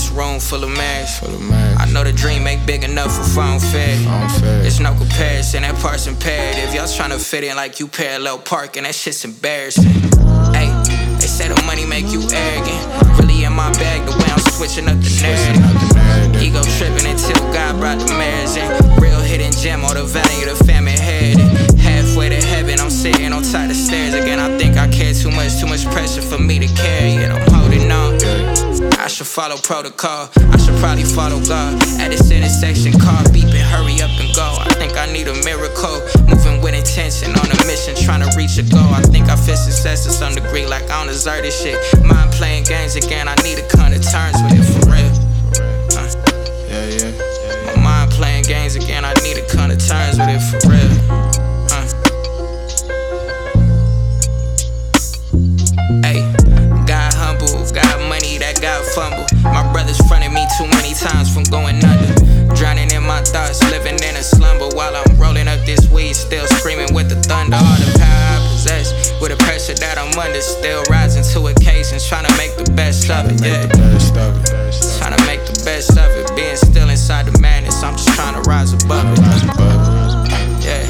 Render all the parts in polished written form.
a room full of mags. I know the dream ain't big enough for phone fed. There's no comparison, that part's imperative. Y'all tryna fit in like you parallel parking, that shit's embarrassing. Hey, they say the money make you arrogant. Really in my bag, the way I'm switching up the narrative. Ego tripping until God brought the marriage in. Real hidden gem, all the value the family inherited. Halfway to heaven, I'm sitting on top of the stairs again. I think I care too much pressure for me to carry it. I'm holding on. I should follow protocol, I should probably follow God. At this intersection, car beeping, hurry up and go. I think I need a miracle, moving with intention, on a mission, trying to reach a goal. I think I feel success to some degree, like I don't deserve this shit. Mind playing games again, I need to come to terms with it for real. My mind playing games again, I need to come to terms with it for real. Hey, God humble, got money that got fumble. My brothers fronted me too many times from going under. Drowning in my thoughts, living in a slumber while I'm rolling up this weed, still screaming with the thunder. All the power I possess, with the pressure that I'm under, still rising to occasions, trying to make the best of it, yeah. Trying to make the best of it, being still inside the madness, I'm just trying to rise above it. Yeah.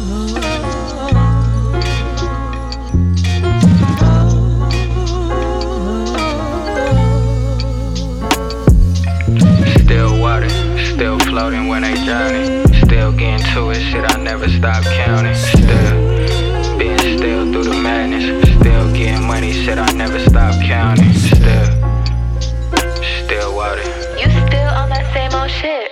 Still water, still floating when they drowning. Still getting to it, shit I never stop counting. Still being still through the madness. Still getting money, shit I never stop counting. Still water. You still on that same old shit.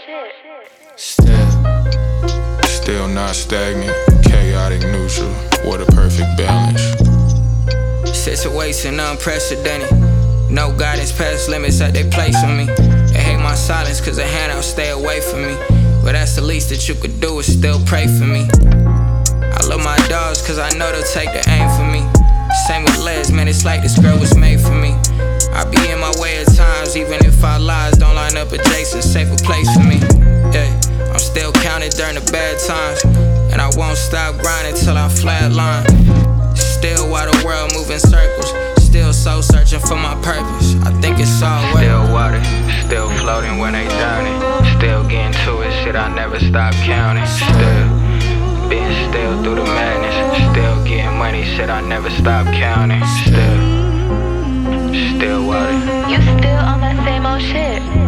Still not stagnant, chaotic neutral. What a perfect balance. Situation unprecedented. No guidance past limits that they place on me. They hate my silence cause the handouts stay away from me. But that's the least that you could do is still pray for me. I love my dogs cause I know they'll take the aim for me. Same with Les, man, it's like this girl was made for me. I be in my way at times, even if our lives don't line up adjacent, safer place for me. Yeah, I'm still counted during the bad times, and I won't stop grinding till I flatline. Still while the world moving circles, still soul searching for my purpose. I think it's all worth it. Still water, still floating when they drowning. Still getting to it, shit I never stop counting. Still being still through the madness. Still getting money, shit I never stop counting. Still water. You still on that same old shit.